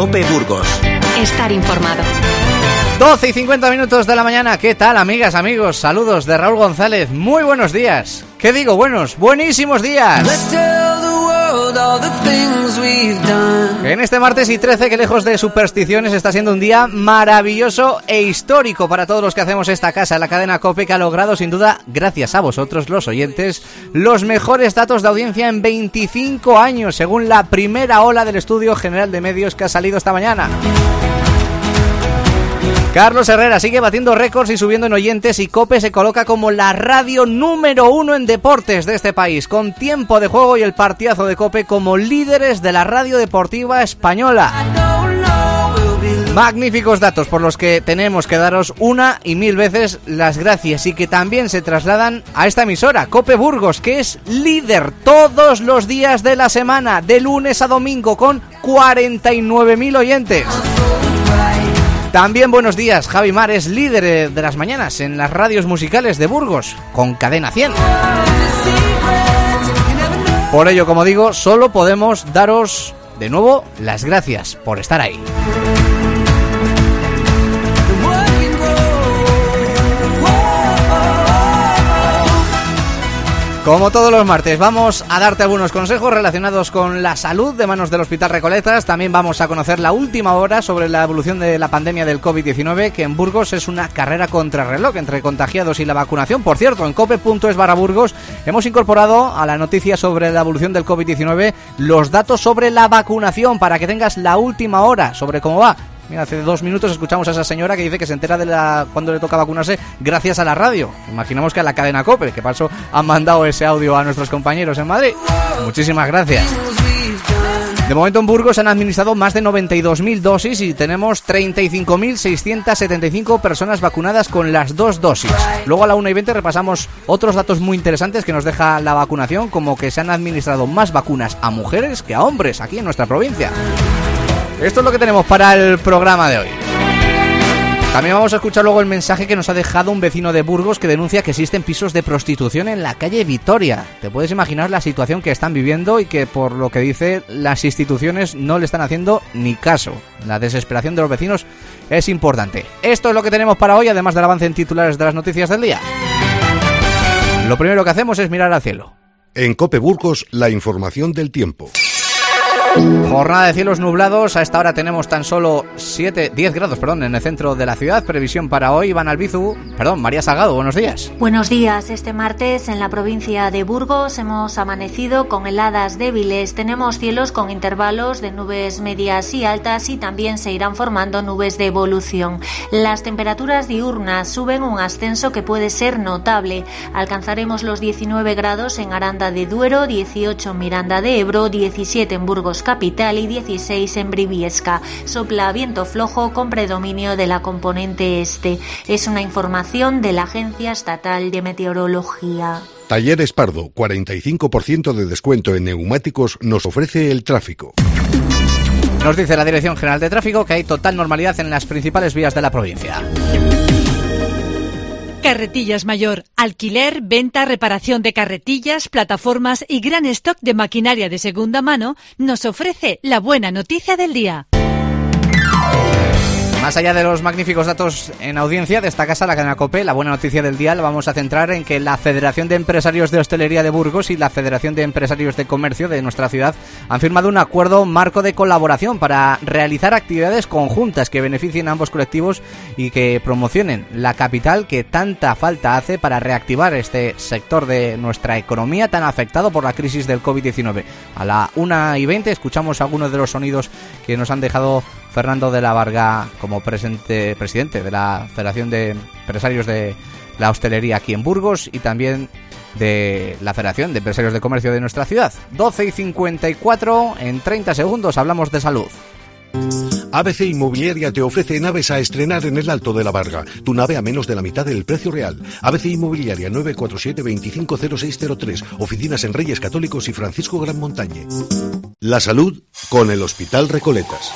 COPE Burgos. Estar informado. 12 y 50 minutos de la mañana. ¿Qué tal, amigas, amigos? Saludos de Raúl González. Muy buenos días. ¿Qué digo? Buenísimos días. En este martes y 13, que lejos de supersticiones, está siendo un día maravilloso e histórico para todos los que hacemos esta casa, la cadena COPE, que ha logrado, sin duda, gracias a vosotros, los oyentes, los mejores datos de audiencia en 25 años, según la primera ola del Estudio General de Medios que ha salido esta mañana. Carlos Herrera sigue batiendo récords y subiendo en oyentes, y COPE se coloca como la radio número 1 en deportes de este país, con Tiempo de Juego y el partidazo de COPE como líderes de la radio deportiva española. Magníficos datos por los que tenemos que daros una y mil veces las gracias, y que también se trasladan a esta emisora, COPE Burgos, que es líder todos los días de la semana, de lunes a domingo, con 49.000 oyentes. También buenos días, Javi Mar es líder de las mañanas en las radios musicales de Burgos, con Cadena 100. Por ello, como digo, solo podemos daros de nuevo las gracias por estar ahí. Como todos los martes, vamos a darte algunos consejos relacionados con la salud de manos del Hospital Recoletas. También vamos a conocer la última hora sobre la evolución de la pandemia del COVID-19, que en Burgos es una carrera contrarreloj entre contagiados y la vacunación. Por cierto, en cope.es/Burgos hemos incorporado a la noticia sobre la evolución del COVID-19 los datos sobre la vacunación, para que tengas la última hora sobre cómo va. Mira, hace 2 minutos escuchamos a esa señora que dice que se entera de cuando le toca vacunarse gracias a la radio. Imaginamos que a la cadena COPE, que pasó, han mandado ese audio a nuestros compañeros en Madrid. Muchísimas gracias. De momento en Burgos se han administrado más de 92.000 dosis y tenemos 35.675 personas vacunadas con las 2 dosis. Luego a la 1:20 repasamos otros datos muy interesantes que nos deja la vacunación, como que se han administrado más vacunas a mujeres que a hombres aquí en nuestra provincia. Esto es lo que tenemos para el programa de hoy. También vamos a escuchar luego el mensaje que nos ha dejado un vecino de Burgos, que denuncia que existen pisos de prostitución en la calle Vitoria. Te puedes imaginar la situación que están viviendo y que, por lo que dice, las instituciones no le están haciendo ni caso. La desesperación de los vecinos es importante. Esto es lo que tenemos para hoy, además del avance en titulares de las noticias del día. Lo primero que hacemos es mirar al cielo. En COPE Burgos, la información del tiempo. Jornada de cielos nublados. A esta hora tenemos tan solo 10 grados en el centro de la ciudad. Previsión para hoy, María Salgado, buenos días. Buenos días. Este martes en la provincia de Burgos hemos amanecido con heladas débiles. Tenemos cielos con intervalos de nubes medias y altas, y también se irán formando nubes de evolución. Las temperaturas diurnas suben un ascenso que puede ser notable. Alcanzaremos los 19 grados en Aranda de Duero, 18 en Miranda de Ebro, 17 en Burgos capital y 16 en Briviesca. Sopla viento flojo con predominio de la componente este. Es una información de la Agencia Estatal de Meteorología. Talleres Pardo, 45% de descuento en neumáticos, nos ofrece el tráfico. Nos dice la Dirección General de Tráfico que hay total normalidad en las principales vías de la provincia. Carretillas Mayor, alquiler, venta, reparación de carretillas, plataformas y gran stock de maquinaria de segunda mano, nos ofrece la buena noticia del día. Más allá de los magníficos datos en audiencia de esta casa, la cadena COPE, la buena noticia del día la vamos a centrar en que la Federación de Empresarios de Hostelería de Burgos y la Federación de Empresarios de Comercio de nuestra ciudad han firmado un acuerdo marco de colaboración para realizar actividades conjuntas que beneficien a ambos colectivos y que promocionen la capital que tanta falta hace para reactivar este sector de nuestra economía tan afectado por la crisis del COVID-19. A la 1:20 escuchamos algunos de los sonidos que nos han dejado Fernando de la Varga como presidente de la Federación de Empresarios de la Hostelería aquí en Burgos y también de la Federación de Empresarios de Comercio de nuestra ciudad. 12:54, en 30 segundos hablamos de salud. ABC Inmobiliaria te ofrece naves a estrenar en el Alto de la Varga. Tu nave a menos de la mitad del precio real. ABC Inmobiliaria, 947 250603. Oficinas en Reyes Católicos y Francisco Gran Montañe. La salud con el Hospital Recoletas.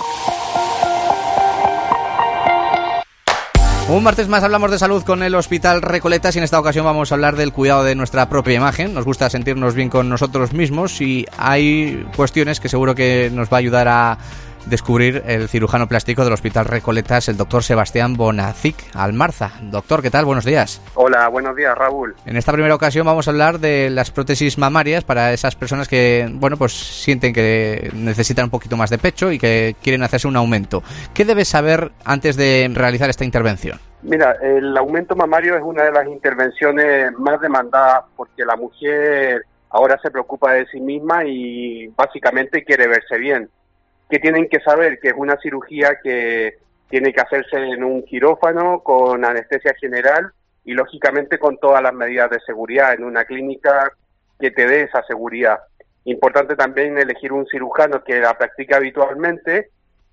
Un martes más hablamos de salud con el Hospital Recoletas y en esta ocasión vamos a hablar del cuidado de nuestra propia imagen. Nos gusta sentirnos bien con nosotros mismos y hay cuestiones que seguro que nos va a ayudar a descubrir el cirujano plástico del Hospital Recoletas, el doctor Sebastián Bonacic Almarza. Doctor, ¿qué tal? Buenos días. Hola, buenos días, Raúl. En esta primera ocasión vamos a hablar de las prótesis mamarias para esas personas que, pues sienten que necesitan un poquito más de pecho y que quieren hacerse un aumento. ¿Qué debes saber antes de realizar esta intervención? Mira, el aumento mamario es una de las intervenciones más demandadas porque la mujer ahora se preocupa de sí misma y básicamente quiere verse bien. ¿Qué tienen que saber? Que es una cirugía que tiene que hacerse en un quirófano con anestesia general y lógicamente con todas las medidas de seguridad en una clínica que te dé esa seguridad. Importante también elegir un cirujano que la practique habitualmente,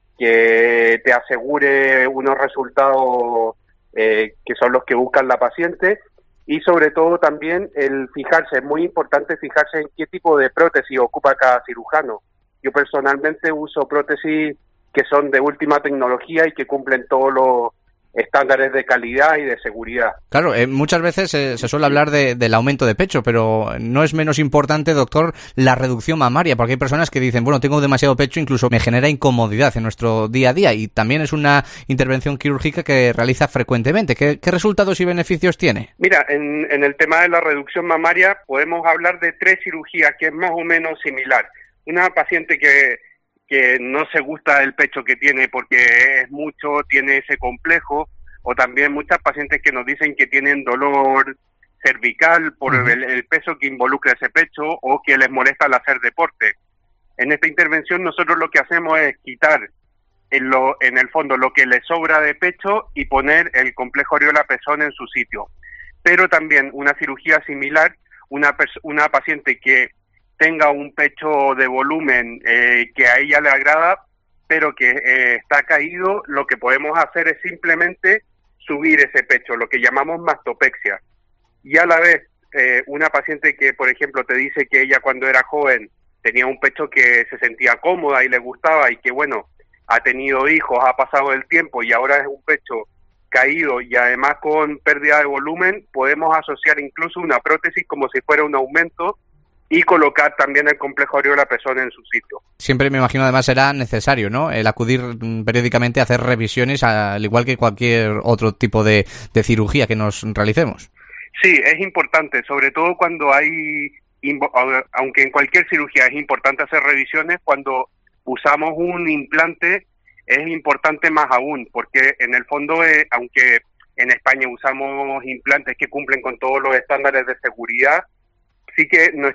que te asegure unos resultados que son los que buscan la paciente, y sobre todo también el fijarse, es muy importante fijarse en qué tipo de prótesis ocupa cada cirujano. Yo personalmente uso prótesis que son de última tecnología y que cumplen todos los estándares de calidad y de seguridad. Claro, muchas veces se suele hablar del aumento de pecho, pero no es menos importante, doctor, la reducción mamaria, porque hay personas que dicen, tengo demasiado pecho, incluso me genera incomodidad en nuestro día a día, y también es una intervención quirúrgica que realiza frecuentemente. ¿Qué resultados y beneficios tiene? Mira, en el tema de la reducción mamaria podemos hablar de 3 cirugías que es más o menos similar. Una paciente que no se gusta del pecho que tiene porque es mucho, tiene ese complejo, o también muchas pacientes que nos dicen que tienen dolor cervical por el peso que involucra ese pecho o que les molesta al hacer deporte. En esta intervención nosotros lo que hacemos es quitar en el fondo lo que le sobra de pecho y poner el complejo areola-pezón en su sitio. Pero también una cirugía similar, una paciente que tenga un pecho de volumen que a ella le agrada, pero que está caído, lo que podemos hacer es simplemente subir ese pecho, lo que llamamos mastopexia. Y a la vez, una paciente que, por ejemplo, te dice que ella cuando era joven tenía un pecho que se sentía cómoda y le gustaba y que, ha tenido hijos, ha pasado el tiempo y ahora es un pecho caído y además con pérdida de volumen, podemos asociar incluso una prótesis como si fuera un aumento y colocar también el complejo areola-pezón en su sitio. Siempre me imagino además será necesario, ¿no?, el acudir periódicamente a hacer revisiones, al igual que cualquier otro tipo de cirugía que nos realicemos. Sí, es importante, sobre todo cuando aunque en cualquier cirugía es importante hacer revisiones, cuando usamos un implante es importante más aún, porque en el fondo, aunque en España usamos implantes que cumplen con todos los estándares de seguridad, sí que no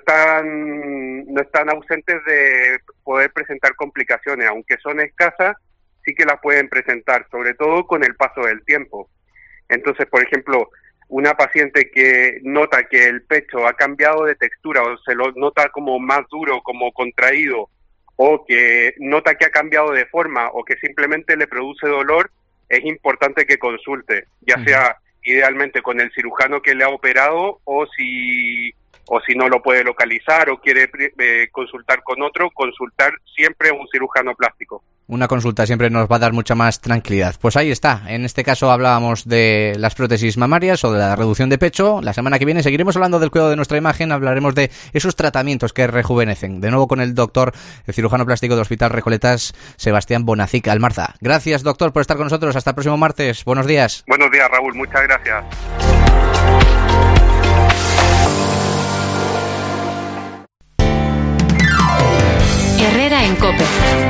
están ausentes de poder presentar complicaciones, aunque son escasas, sí que las pueden presentar, sobre todo con el paso del tiempo. Entonces, por ejemplo, una paciente que nota que el pecho ha cambiado de textura o se lo nota como más duro, como contraído, o que nota que ha cambiado de forma o que simplemente le produce dolor, es importante que consulte, ya sea idealmente con el cirujano que le ha operado o si no lo puede localizar o quiere consultar con otro, consultar siempre a un cirujano plástico. Una consulta siempre nos va a dar mucha más tranquilidad. Pues ahí está. En este caso hablábamos de las prótesis mamarias o de la reducción de pecho. La semana que viene seguiremos hablando del cuidado de nuestra imagen. Hablaremos de esos tratamientos que rejuvenecen. De nuevo con el doctor, el cirujano plástico del Hospital Recoletas, Sebastián Bonacic Almarza. Gracias, doctor, por estar con nosotros. Hasta el próximo martes. Buenos días. Buenos días, Raúl. Muchas gracias. Herrera en COPE.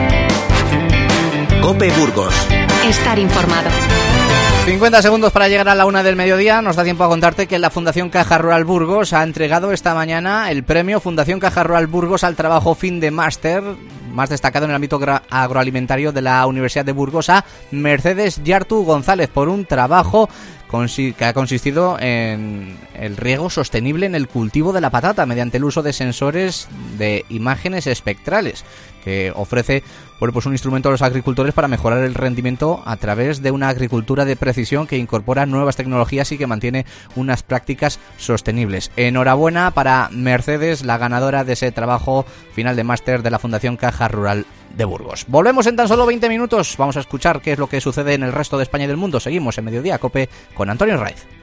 COPE Burgos. Estar informado. 50 segundos para llegar a la 1 del mediodía. Nos da tiempo a contarte que la Fundación Caja Rural Burgos ha entregado esta mañana el premio Fundación Caja Rural Burgos al trabajo fin de máster más destacado en el ámbito agroalimentario de la Universidad de Burgos a Mercedes Yartu González por un trabajo que ha consistido en el riego sostenible en el cultivo de la patata mediante el uso de sensores de imágenes espectrales, que ofrece un instrumento a los agricultores para mejorar el rendimiento a través de una agricultura de precisión que incorpora nuevas tecnologías y que mantiene unas prácticas sostenibles. Enhorabuena para Mercedes, la ganadora de ese trabajo final de máster de la Fundación Caja Rural de Burgos. Volvemos en tan solo 20 minutos. Vamos a escuchar qué es lo que sucede en el resto de España y del mundo. Seguimos en Mediodía Cope con Antonio Raiz.